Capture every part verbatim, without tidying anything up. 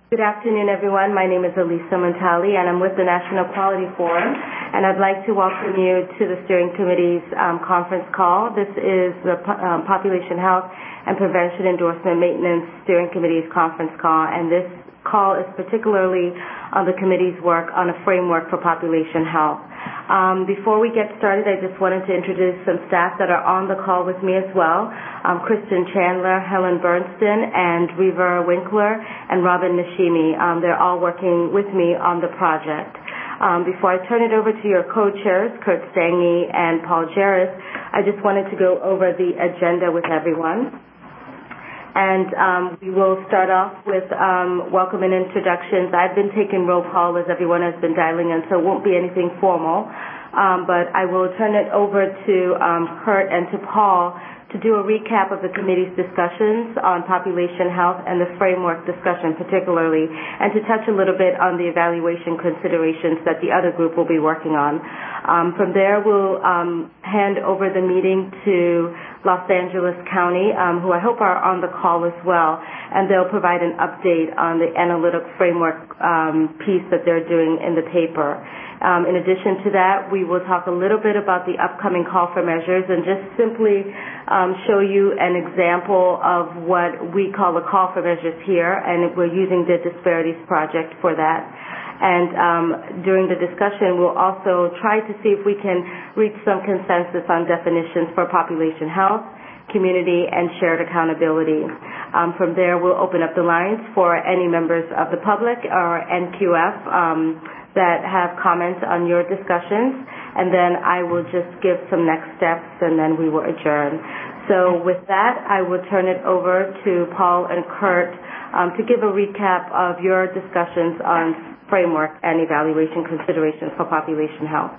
Good afternoon, everyone. My name is Elisa Montali, and I'm with the National Quality Forum, and I'd like to welcome you to the Steering Committee's um, conference call. This is the um, Population Health and Prevention Endorsement Maintenance Steering Committee's conference call, and this call is particularly on the committee's work on a framework for population health. Um, before we get started, I just wanted to introduce some staff that are on the call with me as well. Um, Kristen Chandler, Helen Bernstein, and Reva Winkler, and Robin Nishimi. Um, they're all working with me on the project. Um, before I turn it over to your co-chairs, Kurt Stange and Paul Jarris, I just wanted to go over the agenda with everyone. And um, we will start off with um, welcome and introductions. I've been taking roll call as everyone has been dialing in, so it won't be anything formal. Um, but I will turn it over to um, Kurt and to Paul to do a recap of the committee's discussions on population health and the framework discussion particularly, and to touch a little bit on the evaluation considerations that the other group will be working on. Um, from there, we'll um, hand over the meeting to Los Angeles County, um, who I hope are on the call as well, and they'll provide an update on the analytic framework um, piece that they're doing in the paper. Um, in addition to that, we will talk a little bit about the upcoming call for measures and just simply um, show you an example of what we call a call for measures here, and we're using the Disparities Project for that. And um, during the discussion, we'll also try to see if we can reach some consensus on definitions for population health, community, and shared accountability. Um, from there, we'll open up the lines for any members of the public or N Q F um, that have comments on your discussions, and then I will just give some next steps, and then we will adjourn. So with that, I will turn it over to Paul and Kurt um, to give a recap of your discussions on framework and evaluation considerations for population health.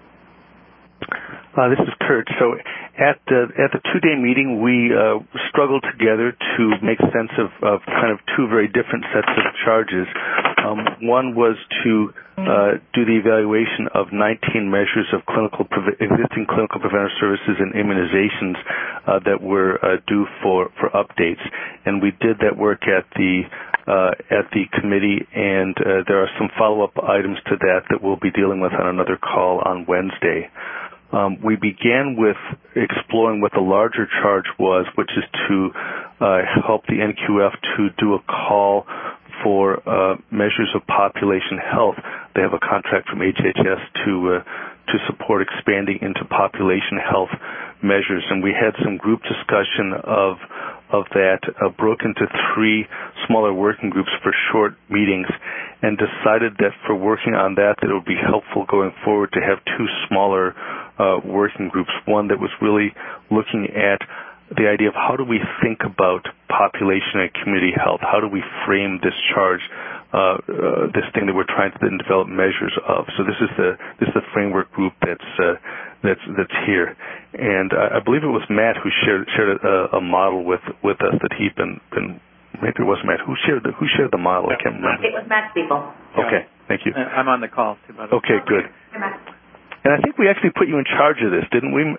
Uh, this is Kurt. So at the at the two-day meeting, we uh, struggled together to make sense of, of kind of two very different sets of charges. Um, one was to uh, do the evaluation of nineteen measures of clinical pre- existing clinical preventive services and immunizations uh, that were uh, due for, for updates, and we did that work at the uh, at the committee, and uh, there are some follow-up items to that that we'll be dealing with on another call on Wednesday. Um, we began with exploring what the larger charge was, which is to uh, help the N Q F to do a call for uh, measures of population health. They have a contract from H H S to uh, to support expanding into population health measures, and we had some group discussion of of that, uh, broke into three smaller working groups for short meetings, and decided that for working on that, that it would be helpful going forward to have two smaller uh, working groups, one that was really looking at the idea of how do we think about population and community health? How do we frame this charge, uh, uh, this thing that we're trying to then develop measures of? So this is the this is the framework group that's uh, that's that's here, and uh, I believe it was Matt who shared shared a, a model with, with us that he'd been been maybe it was Matt who shared the who shared the model. I can't remember. It was Matt Spiegel. Okay, thank you. I'm on the call too. By the way. Okay, good. And I think we actually put you in charge of this, didn't we?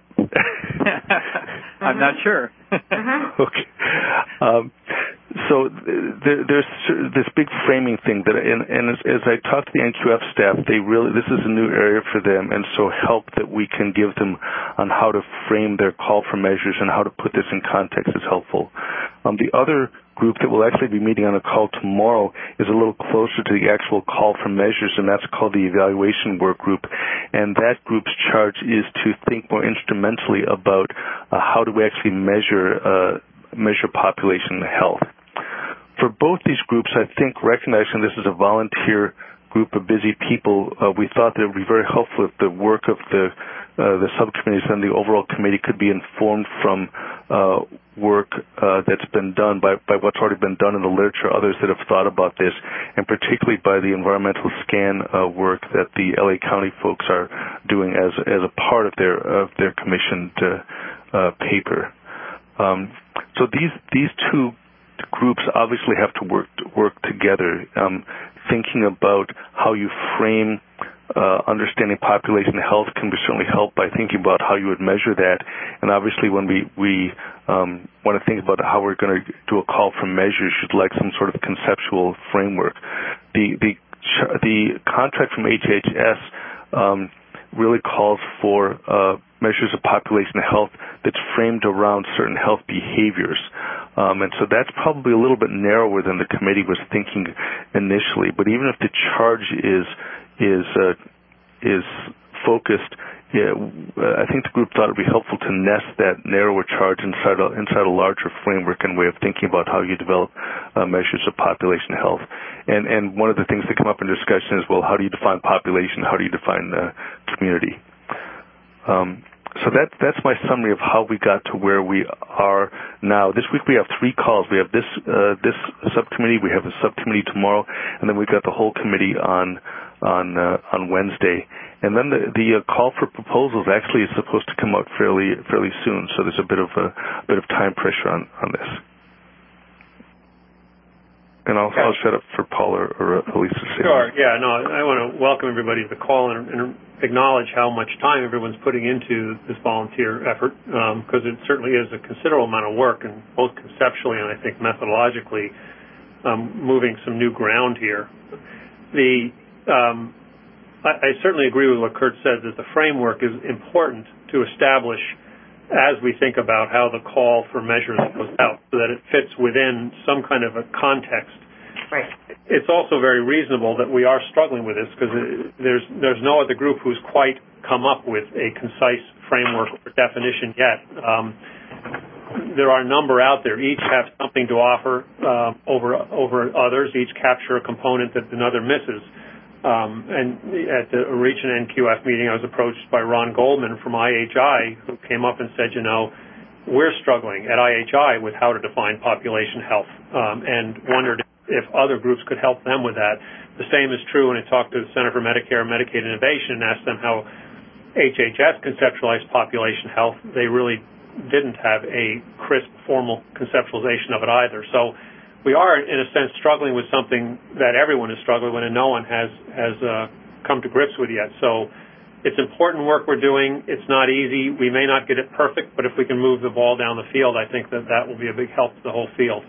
I'm not sure. uh-huh. Okay. Um, so th- there's this big framing thing that, and, and as, as I talk to the N Q F staff, they really this is a new area for them, and so help that we can give them on how to frame their call for measures and how to put this in context is helpful. Um, the other group that will actually be meeting on a call tomorrow is a little closer to the actual call for measures, and that's called the evaluation work group. And that group's charge is to think more instrumentally about uh, how do we actually measure uh, measure population health. For both these groups, I think recognizing this is a volunteer group of busy people, uh, we thought that it would be very helpful if the work of the uh, the subcommittees and the overall committee could be informed from uh, work uh, that's been done by, by what's already been done in the literature, others that have thought about this, and particularly by the environmental scan uh, work that the L A County folks are doing as as a part of their of their commissioned uh, uh, paper. Um, so these these two groups obviously have to work work together, um, thinking about how you frame uh, understanding population health can be certainly helped by thinking about how you would measure that. And obviously, when we we um, want to think about how we're going to do a call for measures, you'd like some sort of conceptual framework. The the the contract from H H S um, really calls for uh, measures of population health that's framed around certain health behaviors. Um, and so that's probably a little bit narrower than the committee was thinking initially. But even if the charge is is uh, is focused, yeah, I think the group thought it would be helpful to nest that narrower charge inside a, inside a larger framework and way of thinking about how you develop uh, measures of population health. And and one of the things that come up in discussion is, well, how do you define population? How do you define uh, community? Um, So that, that's my summary of how we got to where we are now. This week we have three calls. We have this uh, this subcommittee, we have a subcommittee tomorrow, and then we've got the whole committee on on uh, on Wednesday. And then the, the uh, call for proposals actually is supposed to come out fairly fairly soon. So there's a bit of a, a bit of time pressure on, on this. And I'll, I'll shut up for Paul or, or Elisa. Sure. Yeah. No, I want to welcome everybody to the call and, and acknowledge how much time everyone's putting into this volunteer effort, because um, it certainly is a considerable amount of work, and both conceptually and I think methodologically, um, moving some new ground here. The um, I, I certainly agree with what Kurt said, that the framework is important to establish as we think about how the call for measures goes out, so that it fits within some kind of a context. Right. It's also very reasonable that we are struggling with this, because there's there's no other group who's quite come up with a concise framework or definition yet. Um, there are a number out there. Each have something to offer uh, over over others. Each capture a component that another misses. Um, and at the Region N Q F meeting, I was approached by Ron Goldman from I H I, who came up and said, you know, we're struggling at I H I with how to define population health, um, and wondered if other groups could help them with that. The same is true when I talked to the Center for Medicare and Medicaid Innovation and asked them how H H S conceptualized population health. They really didn't have a crisp, formal conceptualization of it either. So we are, in a sense, struggling with something that everyone is struggling with and no one has, has uh, come to grips with yet. So it's important work we're doing. It's not easy. We may not get it perfect, but if we can move the ball down the field, I think that that will be a big help to the whole field.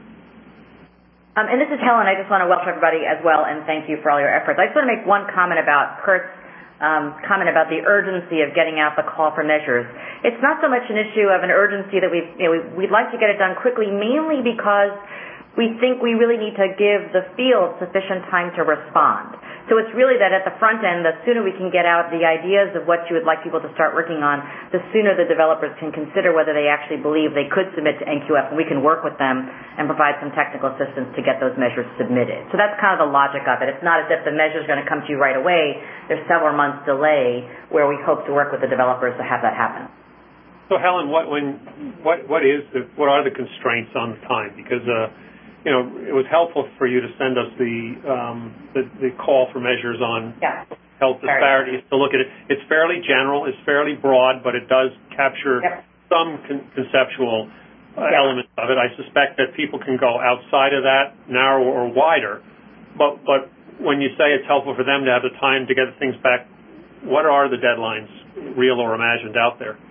Um, and this is Helen. I just want to welcome everybody as well, and thank you for all your efforts. I just want to make one comment about Kurt's um, comment about the urgency of getting out the call for measures. It's not so much an issue of an urgency that we've, you know, we, we'd like to get it done quickly, mainly because we think we really need to give the field sufficient time to respond. So it's really that at the front end, the sooner we can get out the ideas of what you would like people to start working on, the sooner the developers can consider whether they actually believe they could submit to N Q F, and we can work with them and provide some technical assistance to get those measures submitted. So that's kind of the logic of it. It's not as if the measure is going to come to you right away. There's several months delay where we hope to work with the developers to have that happen. So Helen, what when what what is the, what are the constraints on the time? Because uh, you know, it was helpful for you to send us the um, the, the call for measures on yeah. health disparities to look at it. It's fairly general, it's fairly broad, but it does capture yep. some con- conceptual uh, yeah. elements of it. I suspect that people can go outside of that, narrower or wider. But but when you say it's helpful for them to have the time to get things back, what are the deadlines, real or imagined, out there?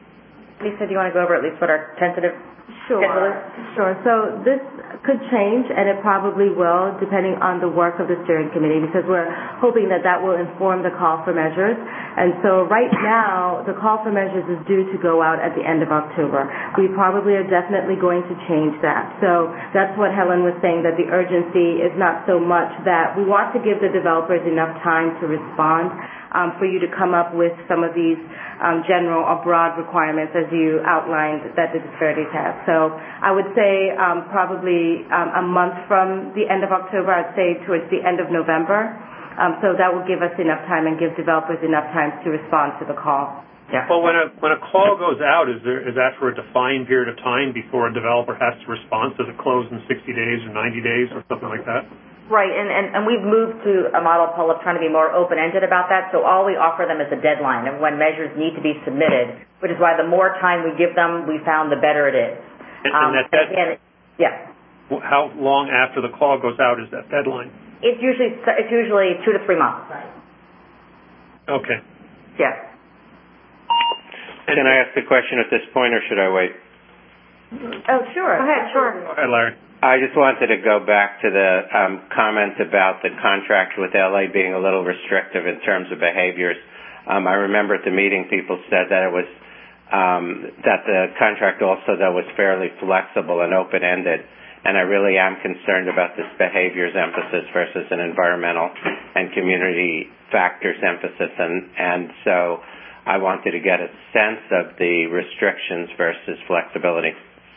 Lisa, do you want to go over at least what our tentative Sure, sure. So this could change, and it probably will, depending on the work of the steering committee, because we're hoping that that will inform the call for measures. And so right now, the call for measures is due to go out at the end of October. We probably are definitely going to change that. So that's what Helen was saying, that the urgency is not so much that we want to give the developers enough time to respond, um, for you to come up with some of these um, general or broad requirements as you outlined that the disparities have. So I would say um, probably um, a month from the end of October, I'd say towards the end of November. Um, so that will give us enough time and give developers enough time to respond to the call. Yeah. Well, when a when a call goes out, is there is that for a defined period of time before a developer has to respond? Does it close in sixty days or ninety days or something like that? Right, and, and, and we've moved to a model, Paul, of trying to be more open-ended about that. So all we offer them is a deadline of when measures need to be submitted, which is why the more time we give them, we found the better it is. And, um, and that dead- again, yeah. How long after the call goes out is that deadline? It's usually it's usually two to three months. Okay. Yes. Can I ask a question at this point, or should I wait? Oh, sure. Go ahead, sure. Go ahead, Larry. I just wanted to go back to the um, comment about the contract with L A being a little restrictive in terms of behaviors. Um, I remember at the meeting people said that it was um, that the contract also, though, was fairly flexible and open-ended. And I really am concerned about this behaviors emphasis versus an environmental and community factors emphasis. And, and so I wanted to get a sense of the restrictions versus flexibility.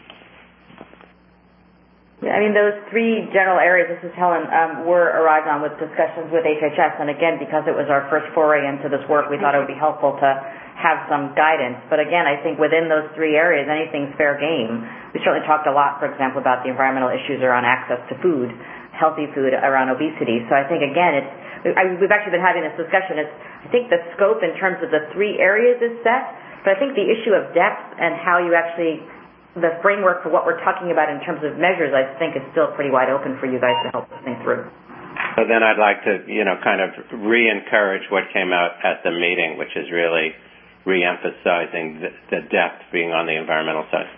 Yeah, I mean, those three general areas, this is Helen, um, were arrived on with discussions with H H S. And again, because it was our first foray into this work, we thought it would be helpful to have some guidance. But again, I think within those three areas, anything's fair game. We certainly talked a lot, for example, about the environmental issues around access to food, healthy food, around obesity. So I think, again, it's, I, we've actually been having this discussion. It's, I think the scope in terms of the three areas is set, but I think the issue of depth and how you actually, the framework for what we're talking about in terms of measures, I think is still pretty wide open for you guys to help us think through. So then I'd like to, you know, kind of re-encourage what came out at the meeting, which is really re-emphasizing the, the depth being on the environmental side.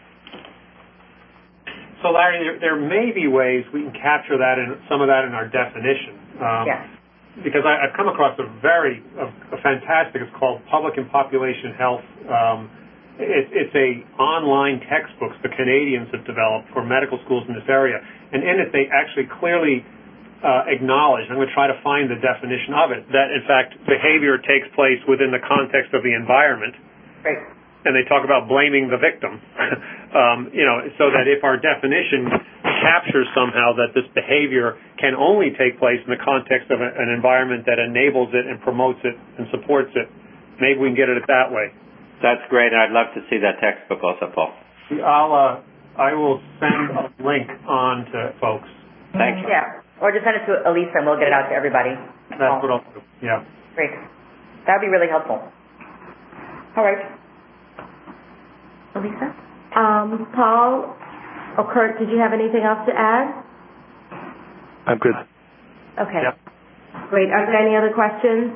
So, Larry, there, there may be ways we can capture that in some of that in our definition. Um, yes. Because I, I've come across a very a, a fantastic. It's called Public and Population Health. Um, it, it's a online textbooks the Canadians have developed for medical schools in this area, and in it they actually clearly uh, acknowledge. I'm going to try to find the definition of it. That in fact behavior takes place within the context of the environment. Right. And they talk about blaming the victim, um, you know, so that if our definition captures somehow that this behavior can only take place in the context of a, an environment that enables it and promotes it and supports it, maybe we can get it that way. That's great, and I'd love to see that textbook also, Paul. I'll, uh, I will send a link on to folks. Thank you. Yeah, or just send it to Elisa and we'll get it out to everybody. That's what I'll do, yeah. Great. That would be really helpful. All right. Elisa? Um, Paul or Kurt, did you have anything else to add? I'm good. Okay. Yep. Great. Are there any other questions?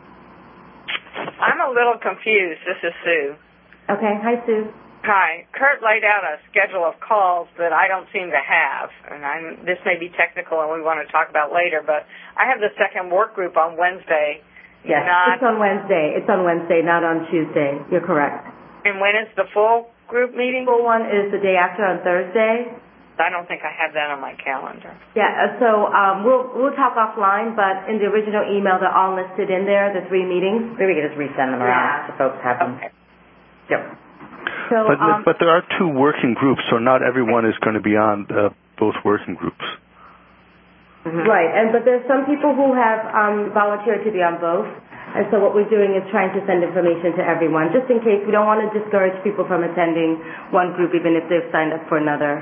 I'm a little confused. This is Sue. Okay. Hi, Sue. Hi. Kurt laid out a schedule of calls that I don't seem to have, and I'm, this may be technical and we want to talk about later, but I have the second work group on Wednesday. Yes, not, it's on Wednesday. It's on Wednesday, not on Tuesday. You're correct. And when is the full group meeting? The full one is the day after on Thursday. I don't think I have that on my calendar. Yeah, uh, so um, we'll we'll talk offline, but in the original email, they're all listed in there, the three meetings. Maybe we can just resend them around Yeah. so folks have them. Okay. Yep. So, But, um, but there are two working groups, so not everyone is going to be on uh, both working groups. Mm-hmm. Right, and but there's some people who have um, volunteered to be on both. And so what we're doing is trying to send information to everyone, just in case. We don't want to discourage people from attending one group, even if they've signed up for another.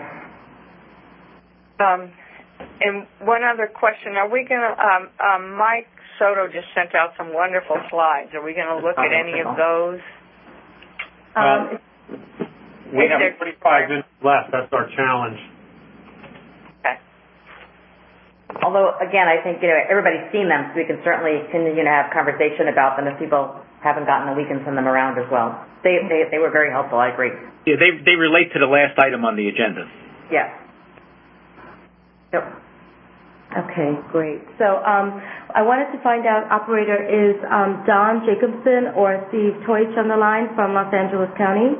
Um, and one other question. Are we going to, um, um, Mike Soto just sent out some wonderful slides. Are we going to look at any of those? Um, Uh, we have forty-five minutes left. That's our challenge. Although, again, I think, you know, everybody's seen them, so we can certainly continue to have conversation about them. If people haven't gotten them, we can send them around as well. They they, they were very helpful. I agree. Yeah, they they relate to the last item on the agenda. Yes. Yep. Okay, great. So um, I wanted to find out, operator, is um, Don Jacobson or Steve Teutsch on the line from Los Angeles County?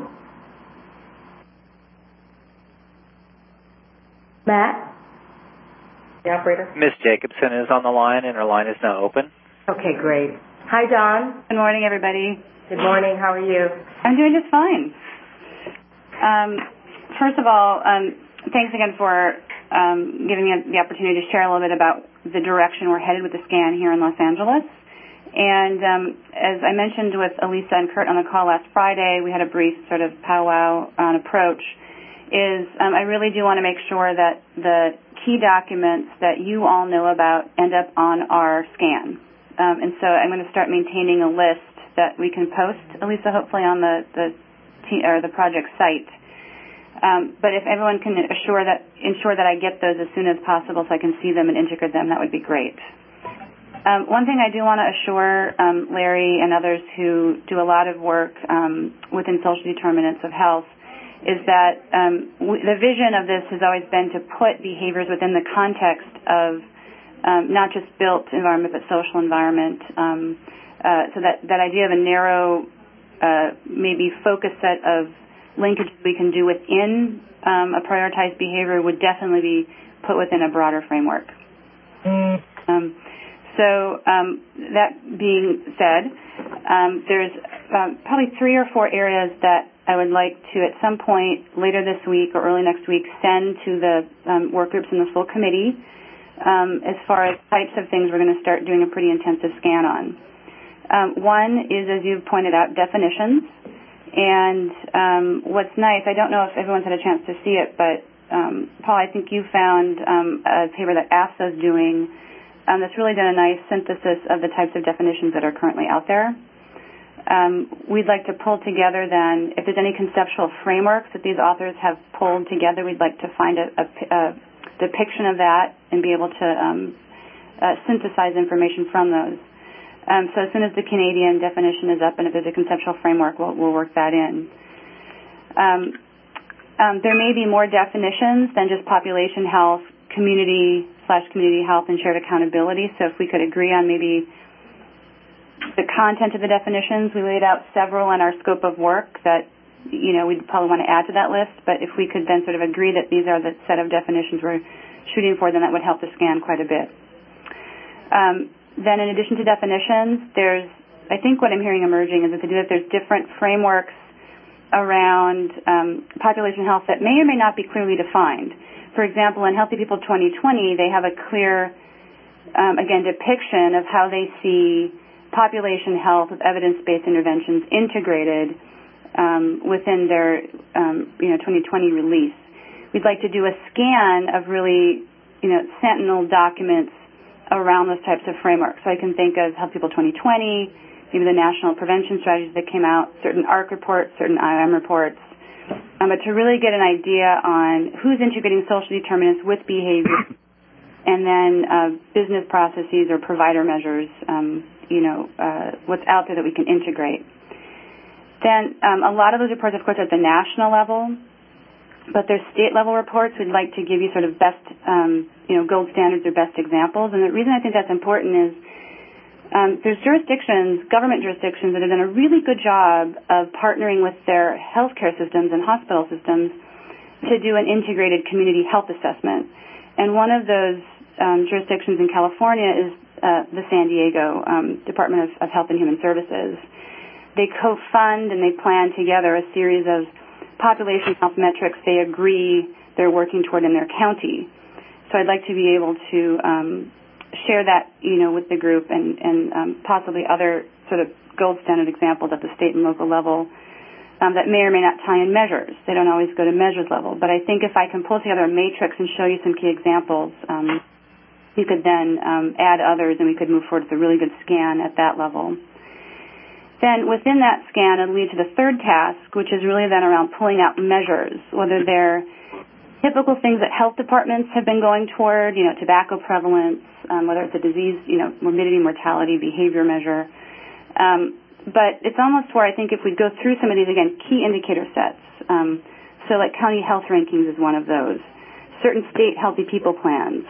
Matt? The operator? Miz Jacobson is on the line, and her line is now open. Okay, great. Hi, Don. Good morning, everybody. Good morning. How are you? I'm doing just fine. Um, first of all, um, thanks again for um, giving me the opportunity to share a little bit about the direction we're headed with the scan here in Los Angeles. And um, as I mentioned with Elisa and Kurt on the call last Friday, we had a brief sort of powwow on approach, is um, I really do want to make sure that the key documents that you all know about end up on our scan. Um, and so I'm going to start maintaining a list that we can post, Elisa, hopefully on the, the, t- or the project site. Um, but if everyone can assure that, ensure that I get those as soon as possible so I can see them and integrate them, that would be great. Um, one thing I do want to assure um, Larry and others who do a lot of work um, within social determinants of health is that um, w- the vision of this has always been to put behaviors within the context of um, not just built environment but social environment. Um, uh, so that, that idea of a narrow, uh, maybe focused set of linkages we can do within um, a prioritized behavior would definitely be put within a broader framework. Um, so um, that being said, um, there's um, probably three or four areas that I would like to, at some point later this week or early next week, send to the um, work groups and the full committee um, as far as types of things we're going to start doing a pretty intensive scan on. Um, one is, as you've pointed out, definitions. And um, what's nice, I don't know if everyone's had a chance to see it, but um, Paul, I think you found um, a paper that A S A is doing um, that's really done a nice synthesis of the types of definitions that are currently out there. Um, we'd like to pull together then, if there's any conceptual frameworks that these authors have pulled together, we'd like to find a, a, a depiction of that and be able to um, uh, synthesize information from those. Um, so as soon as the Canadian definition is up and if there's a conceptual framework, we'll, we'll work that in. Um, um, there may be more definitions than just population health, community slash community health, and shared accountability. So if we could agree on maybe the content of the definitions, we laid out several in our scope of work that, you know, we'd probably want to add to that list. But if we could then sort of agree that these are the set of definitions we're shooting for, then that would help the scan quite a bit. Um, Then in addition to definitions, there's, I think what I'm hearing emerging is that there's different frameworks around um, population health that may or may not be clearly defined. For example, in Healthy People twenty twenty, they have a clear, um, again, depiction of how they see population health with evidence-based interventions integrated um, within their, um, you know, twenty twenty release. We'd like to do a scan of really, you know, sentinel documents around those types of frameworks. So I can think of Health People twenty twenty, maybe the national prevention strategies that came out, certain A R C reports, certain I O M reports, um, but to really get an idea on who's integrating social determinants with behavior, and then uh, business processes or provider measures, um, you know, uh, what's out there that we can integrate. Then um, a lot of those reports, of course, are at the national level, but there's state-level reports. We'd like to give you sort of best, um, you know, gold standards or best examples. And the reason I think that's important is um, there's jurisdictions, government jurisdictions, that have done a really good job of partnering with their healthcare systems and hospital systems to do an integrated community health assessment. And one of those um, jurisdictions in California is uh, the San Diego um, Department of, of Health and Human Services. They co-fund and they plan together a series of population health metrics they agree they're working toward in their county. So I'd like to be able to um, share that, you know, with the group and, and um, possibly other sort of gold standard examples at the state and local level um, that may or may not tie in measures. They don't always go to measures level. But I think if I can pull together a matrix and show you some key examples, um, you could then um, add others and we could move forward with a really good scan at that level. Then within that scan, it'll lead to the third task, which is really then around pulling out measures, whether they're typical things that health departments have been going toward, you know, tobacco prevalence, um, whether it's a disease, you know, morbidity, mortality, behavior measure. Um, but it's almost where I think if we go through some of these, again, key indicator sets, um, so like county health rankings is one of those, certain state healthy people plans.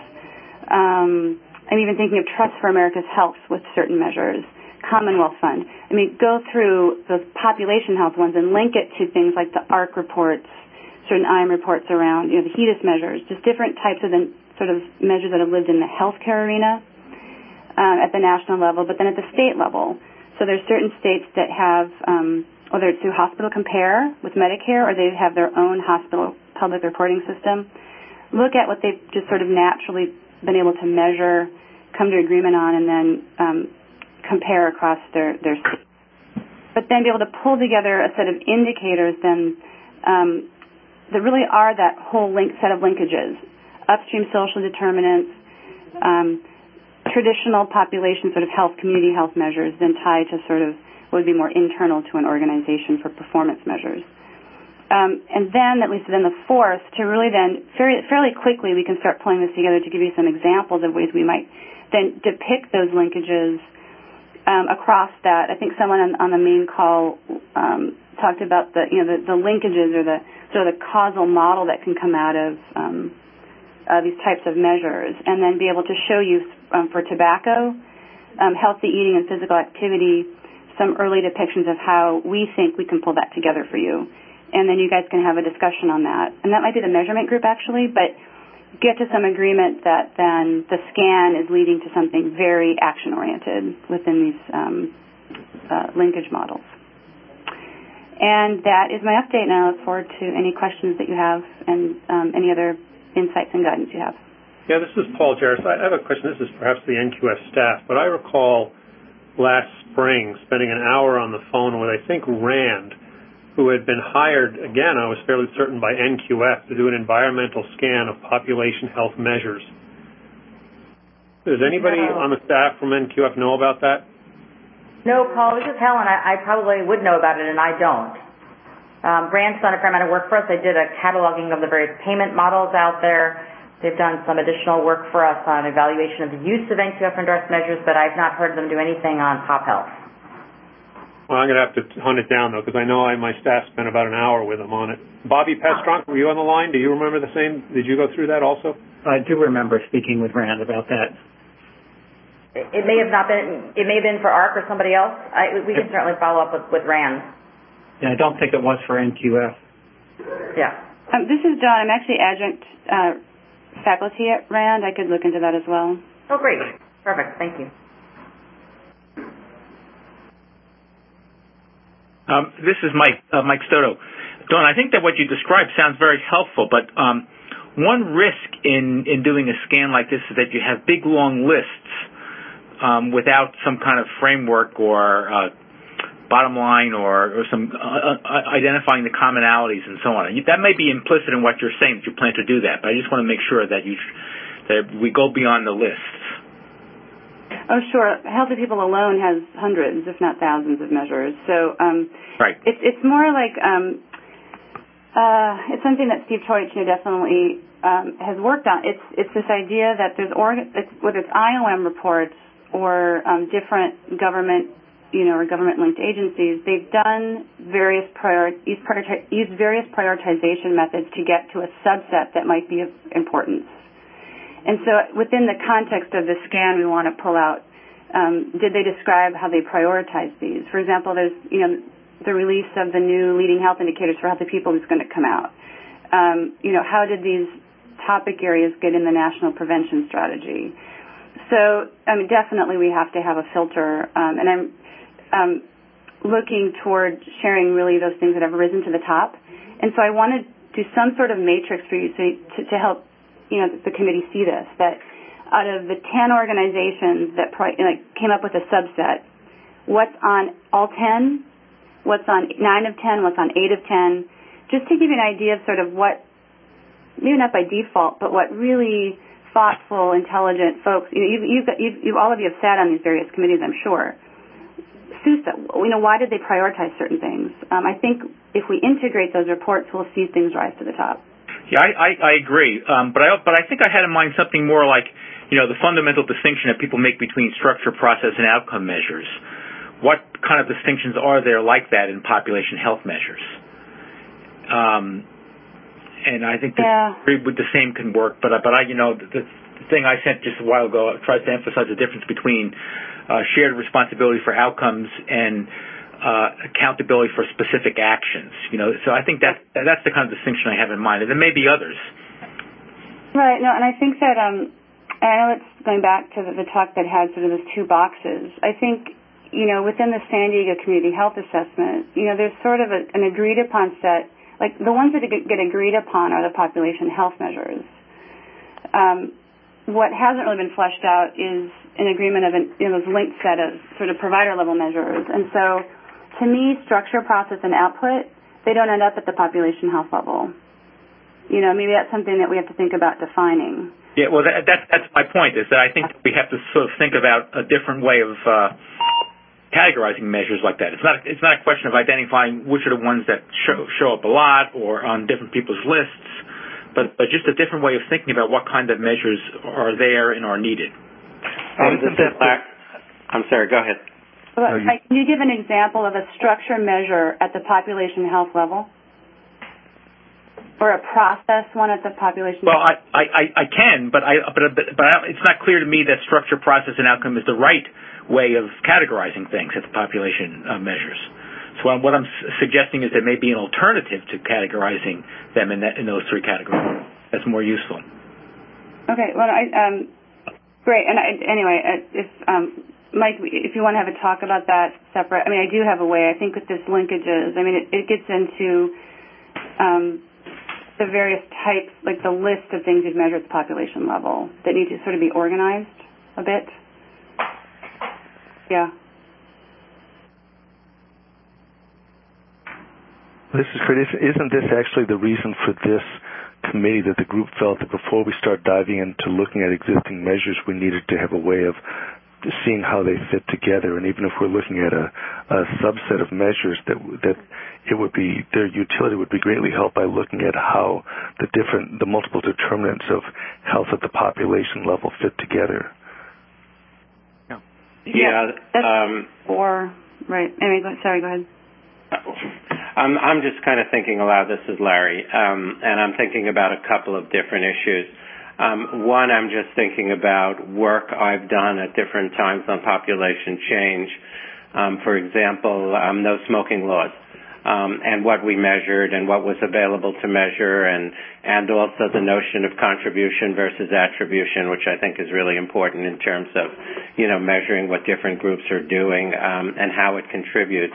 Um, I'm even thinking of Trust for America's Health with certain measures. Commonwealth Fund. I mean, go through those population health ones and link it to things like the A R C reports, certain I O M reports around, you know, the HEDIS measures, just different types of the sort of measures that have lived in the healthcare arena uh, at the national level, but then at the state level. So there's certain states that have, um, whether it's through Hospital Compare with Medicare or they have their own hospital public reporting system, look at what they've just sort of naturally been able to measure, come to agreement on, and then um, compare across their, their states. But then be able to pull together a set of indicators then um, that really are that whole link set of linkages, upstream social determinants, um, traditional population sort of health, community health measures, then tied to sort of what would be more internal to an organization for performance measures. Um, and then, at least then the fourth, to really then, fairly, fairly quickly, we can start pulling this together to give you some examples of ways we might then depict those linkages um, across that. I think someone on, on the main call um, talked about the, you know, the, the linkages or the sort of the causal model that can come out of um, uh, these types of measures, and then be able to show you um, for tobacco, um, healthy eating and physical activity, some early depictions of how we think we can pull that together for you. And then you guys can have a discussion on that. And that might be the measurement group, actually, but get to some agreement that then the scan is leading to something very action-oriented within these um, uh, linkage models. And that is my update, and I look forward to any questions that you have and um, any other insights and guidance you have. Yeah, this is Paul Jarris. I have a question. This is perhaps the N Q F staff, but I recall last spring spending an hour on the phone with, I think, Rand, who had been hired, again, I was fairly certain, by N Q F to do an environmental scan of population health measures. Does anybody no. on the staff from N Q F know about that? No, Paul, this is Helen. I, I probably would know about it, and I don't. Um, Rand's done a fair amount of work for us. They did a cataloging of the various payment models out there. They've done some additional work for us on evaluation of the use of N Q F-endorsed measures, but I've not heard them do anything on Pop Health. Well, I'm going to have to hunt it down, though, because I know I, my staff spent about an hour with them on it. Bobby Pestronk, were you on the line? Do you remember the same? Did you go through that also? I do remember speaking with Rand about that. It, it may have not been. It may have been for A R C or somebody else. I, we can certainly follow up with, with Rand. Yeah, I don't think it was for N Q F. Yeah. Um, this is John. I'm actually adjunct uh, faculty at Rand. I could look into that as well. Oh, great. Perfect. Thank you. Um, this is Mike, uh, Mike Stoto. Dawn, I think that what you described sounds very helpful, but um, one risk in, in doing a scan like this is that you have big, long lists um, without some kind of framework or uh, bottom line or, or some uh, uh, identifying the commonalities and so on. And that may be implicit in what you're saying, that you plan to do that, but I just want to make sure that, you, that we go beyond the lists. Oh, sure. Healthy People alone has hundreds, if not thousands, of measures. So um, right. it's it's more like um, uh, it's something that Steve Troich you know, definitely um, has worked on. It's it's this idea that there's organ, it's, whether it's I O M reports or um, different government, you know, or government-linked agencies, they've done various prior used, priori- used various prioritization methods to get to a subset that might be of importance. And so within the context of the scan, we want to pull out, um, did they describe how they prioritize these? For example, there's, you know, the release of the new leading health indicators for healthy people is going to come out. Um, you know, how did these topic areas get in the national prevention strategy? So, I mean, definitely we have to have a filter, um, and I'm um, looking toward sharing really those things that have risen to the top. And so I want to do some sort of matrix for you to, to, to help you know, the committee see this, that out of the ten organizations that like, came up with a subset, what's on all ten, what's on nine of ten, what's on eight of ten, just to give you an idea of sort of what, maybe not by default, but what really thoughtful, intelligent folks, you know, you've, you've, got, you've, you've all of you have sat on these various committees, I'm sure. SUSE, you know, why did they prioritize certain things? Um, I think if we integrate those reports, we'll see things rise to the top. Yeah, I, I, I agree. Um, but I but I think I had in mind something more like, you know, the fundamental distinction that people make between structure, process, and outcome measures. What kind of distinctions are there like that in population health measures? Um, and I think that yeah. with the same can work. But but I, you know, the, the thing I sent just a while ago tries to emphasize the difference between uh, shared responsibility for outcomes and Uh, accountability for specific actions, you know. So I think that that's the kind of distinction I have in mind, and there may be others. Right. No, and I think that um, I know it's going back to the, the talk that had sort of those two boxes. I think, you know, within the San Diego Community Health Assessment, you know, there's sort of a, an agreed upon set. Like the ones that get agreed upon are the population health measures. Um, what hasn't really been fleshed out is an agreement of an, you know, those linked set of sort of provider level measures, and so. To me, structure, process, and output, they don't end up at the population health level. You know, maybe that's something that we have to think about defining. Yeah, well, that, that, that's my point, is that I think we have to sort of think about a different way of uh, categorizing measures like that. It's not it's not a question of identifying which are the ones that show show up a lot or on different people's lists, but, but just a different way of thinking about what kind of measures are there and are needed. Um, this is Larry. I'm sorry, go ahead. Well, can you give an example of a structure measure at the population health level? Or a process one at the population well, health level? Well, I, I, I can, but, I, but, but, but it's not clear to me that structure, process, and outcome is the right way of categorizing things at the population uh, measures. So what I'm suggesting is there may be an alternative to categorizing them in, that, in those three categories that's more useful. Okay, well, I, um, great. And I, anyway, if um, Mike, if you want to have a talk about that separate, I mean, I do have a way. I think with this linkages, I mean, it, it gets into um, the various types, like the list of things you've measured at the population level that need to sort of be organized a bit. Yeah. This is great. Isn't this actually the reason for this committee, that the group felt that before we start diving into looking at existing measures, we needed to have a way of seeing how they fit together, and even if we're looking at a, a subset of measures, that that it would be their utility would be greatly helped by looking at how the different, the multiple determinants of health at the population level fit together. Yeah. Yeah. That's Um, or right. Anyway, go, sorry. Go ahead. I'm, I'm just kind of thinking aloud. This is Larry, um, and I'm thinking about a couple of different issues. Um, one, I'm just thinking about work I've done at different times on population change. Um, for example, um, no smoking laws, um, and what we measured and what was available to measure, and and also the notion of contribution versus attribution, which I think is really important in terms of, you know, measuring what different groups are doing um, and how it contributes.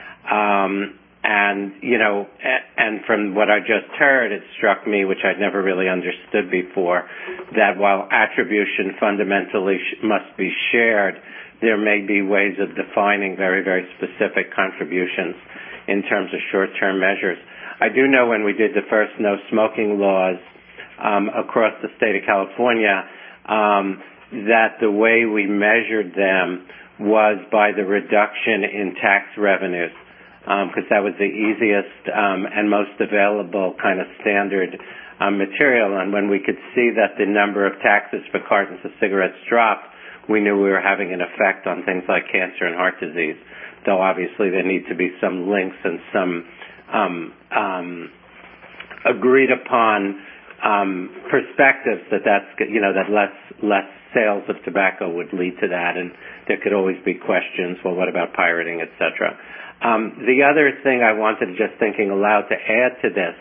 Um, And, you know, and from what I just heard, it struck me, which I'd never really understood before, that while attribution fundamentally sh- must be shared, there may be ways of defining very, very specific contributions in terms of short-term measures. I do know when we did the first no smoking laws um, across the state of California, um, that the way we measured them was by the reduction in tax revenues. Because um, that was the easiest um, and most available kind of standard um, material. And when we could see that the number of taxes for cartons of cigarettes dropped, we knew we were having an effect on things like cancer and heart disease. Though obviously there need to be some links and some um, um, agreed upon um, perspectives that that's, you know, that less less sales of tobacco would lead to that, and there could always be questions. Well, what about pirating, et cetera. Um, the other thing I wanted, just thinking aloud, to add to this,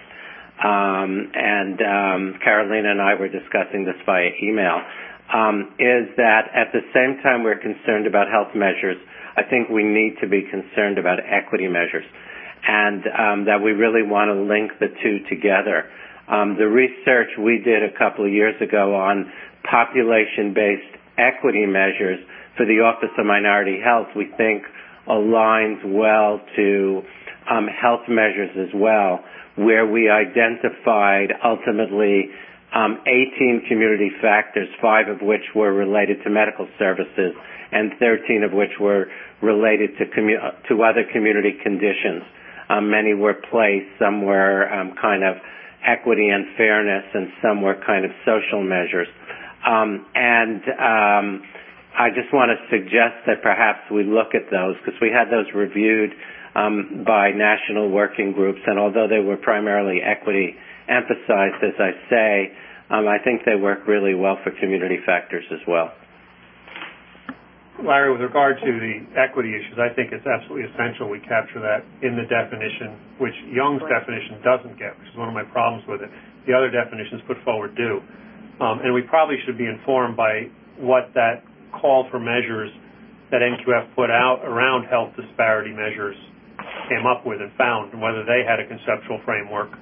um, and um, Carolina and I were discussing this via email, um, is that at the same time we're concerned about health measures, I think we need to be concerned about equity measures, and um, that we really want to link the two together. Um, the research we did a couple of years ago on population-based equity measures for the Office of Minority Health, we think aligns well to um, health measures as well, where we identified ultimately um, eighteen community factors, five of which were related to medical services and thirteen of which were related to commu- to other community conditions. Um, many were place, some were um, kind of equity and fairness, and some were kind of social measures. Um, and um, I just want to suggest that perhaps we look at those, because we had those reviewed um, by national working groups, and although they were primarily equity emphasized, as I say, um, I think they work really well for community factors as well. Larry, with regard to the equity issues, I think it's absolutely essential we capture that in the definition, which Young's definition doesn't get, which is one of my problems with it. The other definitions put forward do. Um, and we probably should be informed by what that call for measures that N Q F put out around health disparity measures came up with and found, and whether they had a conceptual framework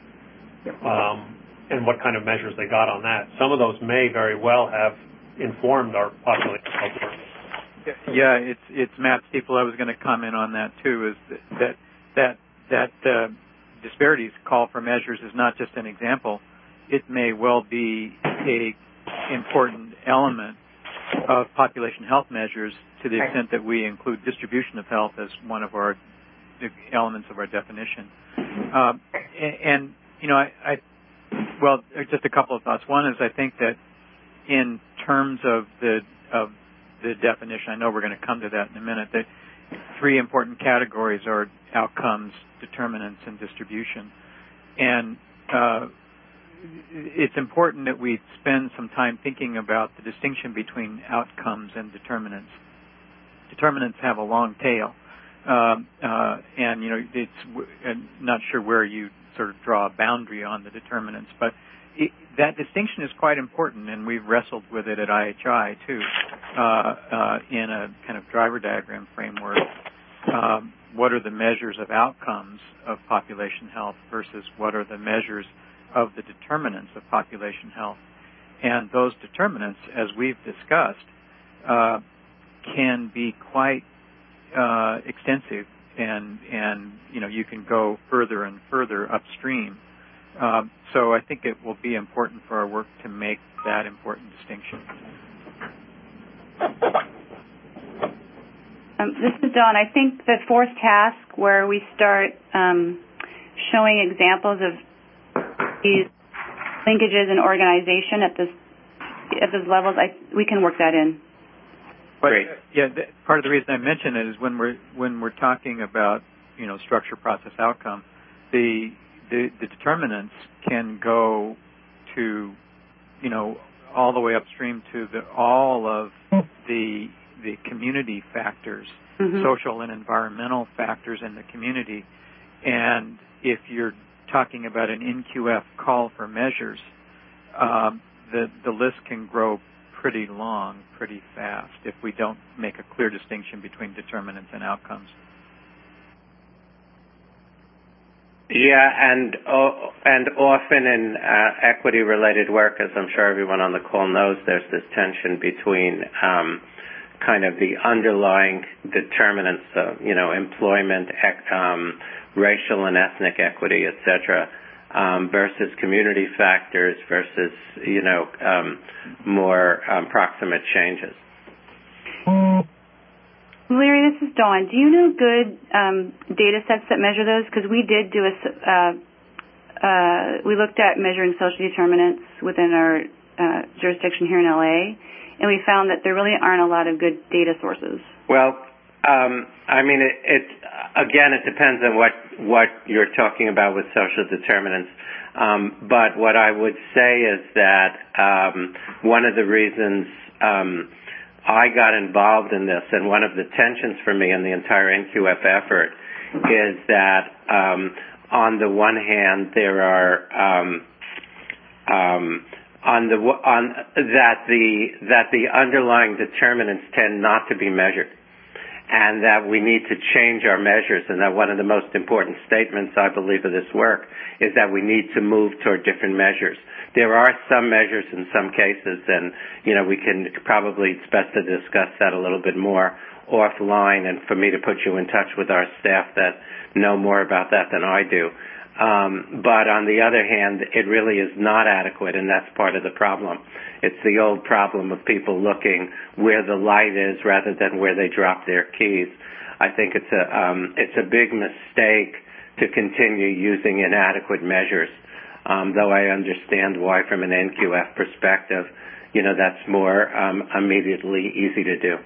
um, and what kind of measures they got on that. Some of those may very well have informed our population health work. Yeah, it's it's Matt Stiefel. I was going to comment on that too. Is that that that uh, disparities call for measures is not just an example. It may well be a important element of population health measures to the extent that we include distribution of health as one of our elements of our definition. Uh, and, and, you know, I, I, well, just a couple of thoughts. One is I think that in terms of the of the definition, I know we're going to come to that in a minute, that three important categories are outcomes, determinants, and distribution. And uh, it's important that we spend some time thinking about the distinction between outcomes and determinants. Determinants have a long tail, uh, uh, and you know it's I'm not sure where you sort of draw a boundary on the determinants, but it, that distinction is quite important, and we've wrestled with it at I H I too, uh, uh, in a kind of driver diagram framework. Um, what are the measures of outcomes of population health versus what are the measures of the determinants of population health? And those determinants, as we've discussed, uh, can be quite uh, extensive, and and you know you can go further and further upstream. Uh, so I think it will be important for our work to make that important distinction. Um, this is Dawn. I think the fourth task, where we start um, showing examples of these linkages in organization at this at those levels, I, we can work that in. But, yeah, th- part of the reason I mention it is when we're when we're talking about you know structure, process, outcome, the the, the determinants can go to you know all the way upstream to the all of the the community factors, mm-hmm. social and environmental factors in the community, and if you're talking about an N Q F call for measures, um, the the list can grow pretty long, pretty fast if we don't make a clear distinction between determinants and outcomes. Yeah, and uh, and often in uh, equity-related work, as I'm sure everyone on the call knows, there's this tension between um, kind of the underlying determinants of, you know, employment, ec- um, racial and ethnic equity, et cetera, um, versus community factors versus, you know, um, more um, proximate changes. Larry, this is Dawn. Do you know good um, data sets that measure those? Because we did do a, uh, uh, we looked at measuring social determinants within our uh, jurisdiction here in L A, and we found that there really aren't a lot of good data sources. Well, um, I mean, it, it again, it depends on what, what you're talking about with social determinants. Um, but what I would say is that um, one of the reasons um, I got involved in this, and one of the tensions for me in the entire N Q F effort, is that um, on the one hand there are um, um, on the on that the that the underlying determinants tend not to be measured, and that we need to change our measures, and that one of the most important statements, I believe, of this work is that we need to move toward different measures. There are some measures in some cases, and, you know, we can probably, it's best to discuss that a little bit more offline, and for me to put you in touch with our staff that know more about that than I do. Um, but on the other hand, it really is not adequate, and that's part of the problem. It's the old problem of people looking where the light is rather than where they drop their keys. I think it's a um, it's a big mistake to continue using inadequate measures, um, though I understand why from an N Q F perspective, you know, that's more um, immediately easy to do.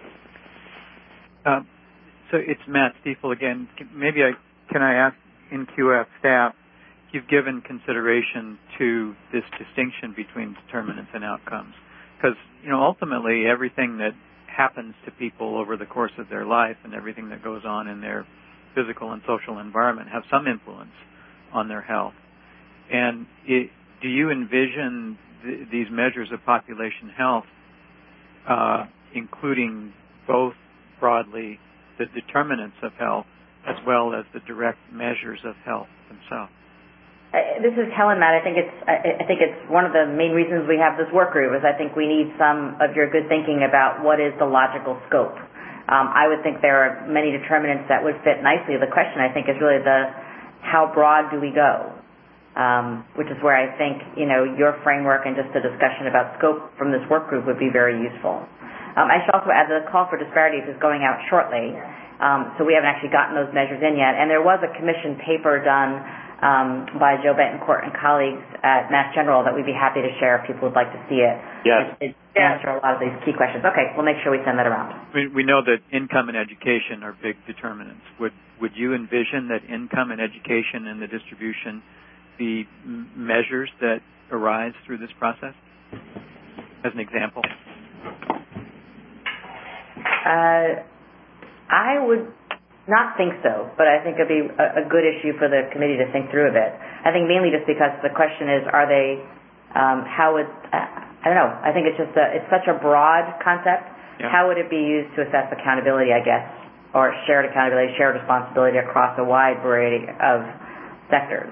Uh, so it's Matt Stiefel again. Maybe I can I ask N Q F staff, you've given consideration to this distinction between determinants and outcomes, because you know ultimately everything that happens to people over the course of their life and everything that goes on in their physical and social environment have some influence on their health. And it, do you envision th- these measures of population health uh, including both broadly the determinants of health as well as the direct measures of health themselves? Uh, this is Helen, Matt. I think it's I, I think it's one of the main reasons we have this work group is I think we need some of your good thinking about what is the logical scope. Um, I would think there are many determinants that would fit nicely. The question I think is really the how broad do we go, um, which is where I think you know your framework and just a discussion about scope from this work group would be very useful. Um, I should also add that the call for disparities is going out shortly, um, so we haven't actually gotten those measures in yet. And there was a commission paper done um, by Joe Betancourt and colleagues at Mass General that we'd be happy to share if people would like to see it. Yes. It, it answer a lot of these key questions. Okay, we'll make sure we send that around. We, we know that income and education are big determinants. Would would you envision that income and education and the distribution be m- measures that arise through this process, as an example? Uh, I would not think so, but I think it would be a, a good issue for the committee to think through a bit. I think mainly just because the question is, are they, um, how would, uh, I don't know, I think it's just a, it's such a broad concept. Yeah. How would it be used to assess accountability, I guess, or shared accountability, shared responsibility across a wide variety of sectors?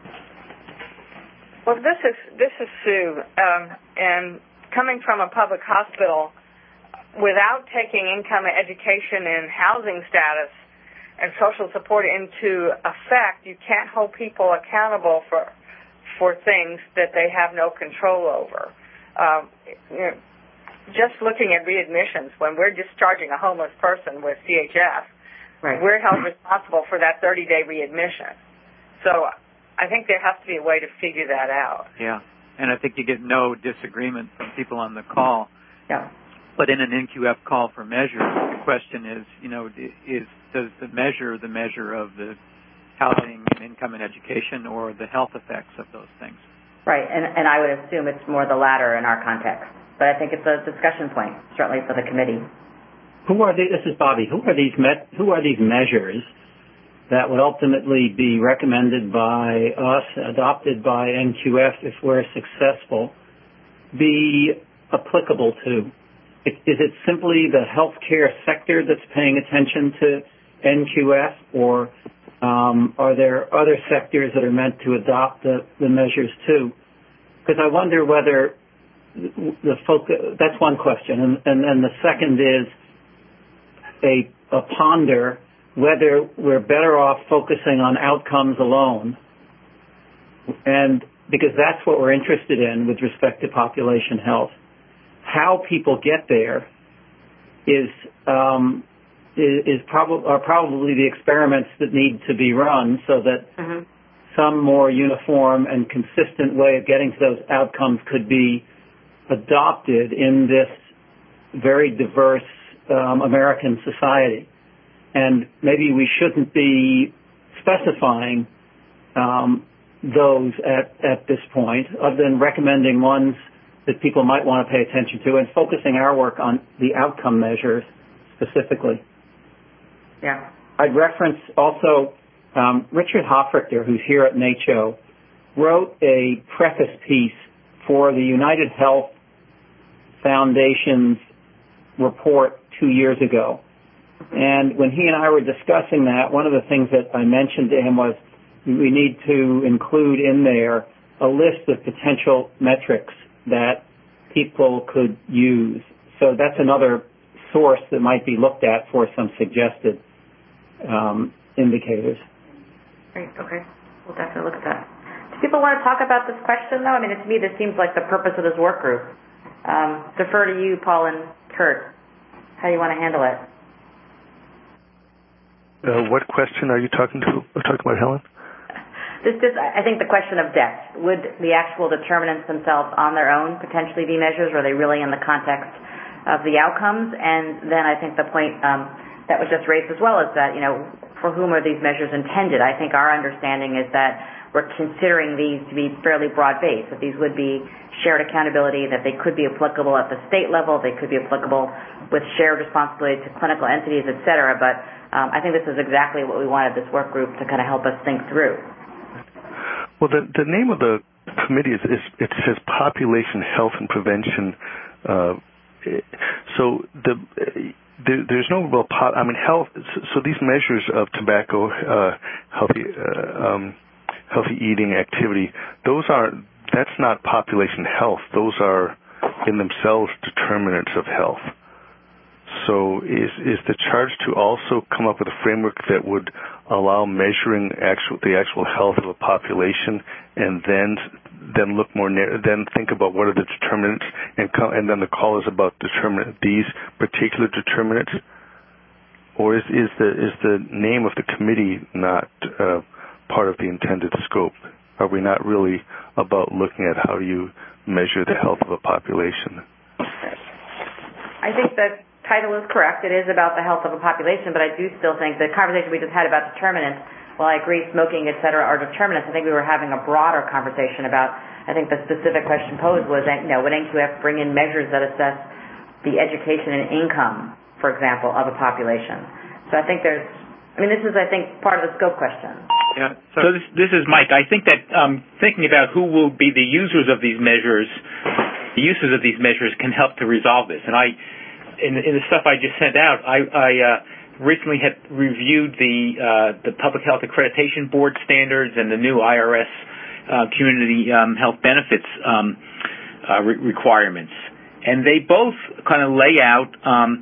Well, this is this is Sue, um, and coming from a public hospital, without taking income, education, and housing status and social support into effect, you can't hold people accountable for for things that they have no control over. Um, you know, just looking at readmissions, when we're discharging a homeless person with C H F, right, we're held responsible for that thirty-day readmission. So I think there has to be a way to figure that out. Yeah, and I think you get no disagreement from people on the call. Yeah. But in an N Q F call for measure, the question is, you know, is does the measure the measure of the housing and income and education or the health effects of those things? Right, and, and I would assume it's more the latter in our context. But I think it's a discussion point, certainly for the committee. Who are they, this is Bobby. Who are these me, who are these measures that would ultimately be recommended by us, adopted by N Q F if we're successful, be applicable to? Is it simply the healthcare sector that's paying attention to N Q F, or um, are there other sectors that are meant to adopt the, the measures too? Because I wonder whether the focus, that's one question. And, and, and the second is a, a ponder whether we're better off focusing on outcomes alone, and because that's what we're interested in with respect to population health. How people get there is um, is, is prob- are probably the experiments that need to be run so that mm-hmm. some more uniform and consistent way of getting to those outcomes could be adopted in this very diverse um, American society. And maybe we shouldn't be specifying um, those at, at this point, other than recommending ones that people might want to pay attention to and focusing our work on the outcome measures specifically. Yeah. I'd reference also um, Richard Hofrichter, who's here at N H O, wrote a preface piece for the United Health Foundation's report two years ago. And when he and I were discussing that, one of the things that I mentioned to him was we need to include in there a list of potential metrics that people could use. So that's another source that might be looked at for some suggested um, indicators. Great, okay. We'll definitely look at that. Do people want to talk about this question, though? I mean, to me, this seems like the purpose of this work group. Um, defer to you, Paul and Kurt. How do you want to handle it? Uh, what question are you talking to? Talking about, Helen? This just, I think the question of depth. Would the actual determinants themselves on their own potentially be measures, or are they really in the context of the outcomes? And then I think the point um, that was just raised as well is that, you know, for whom are these measures intended? I think our understanding is that we're considering these to be fairly broad-based, that these would be shared accountability, that they could be applicable at the state level, they could be applicable with shared responsibility to clinical entities, et cetera. But um, I think this is exactly what we wanted this work group to kind of help us think through. Well, the, the name of the committee is, is it says Population Health and Prevention. Uh, so the, the there's no real po- I mean health. So, so these measures of tobacco, uh, healthy uh, um, healthy eating, activity, those are that's not population health. Those are in themselves determinants of health. So is is the charge to also come up with a framework that would allow measuring actual the actual health of a population and then then look more near, then think about what are the determinants, and co- and then the call is about determinant these particular determinants, or is is the is the name of the committee not uh, part of the intended scope? Are we not really about looking at how you measure the health of a population? I think the title is correct. It is about the health of a population, but I do still think the conversation we just had about determinants, while I agree smoking, et cetera, are determinants, I think we were having a broader conversation about, I think the specific question posed was, you know, would N Q F bring in measures that assess the education and income, for example, of a population? So I think there's, I mean, this is, I think, part of the scope question. Yeah. So, so this, this is Mike. I think that um, thinking about who will be the users of these measures, the uses of these measures can help to resolve this. And I, in, in the stuff I just sent out, I, I uh, recently had reviewed the uh, the Public Health Accreditation Board standards and the new I R S uh, community um, health benefits um, uh, re- requirements, and they both kind of lay out um,